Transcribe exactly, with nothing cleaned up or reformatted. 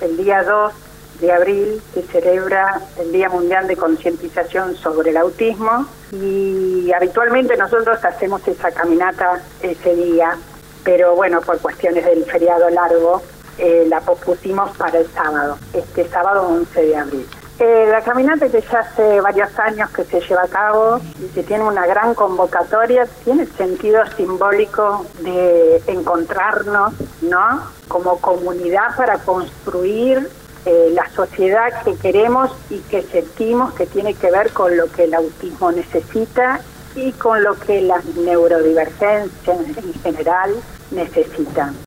el día dos de abril se celebra el Día Mundial de Concientización sobre el Autismo y habitualmente nosotros hacemos esa caminata ese día, pero bueno, por cuestiones del feriado largo, eh, la pospusimos para el sábado, este sábado once de abril. Eh, la caminata que ya hace varios años que se lleva a cabo y que tiene una gran convocatoria, tiene el sentido simbólico de encontrarnos, ¿no?, como comunidad para construir eh, la sociedad que queremos y que sentimos que tiene que ver con lo que el autismo necesita y con lo que las neurodivergencias en general necesitan.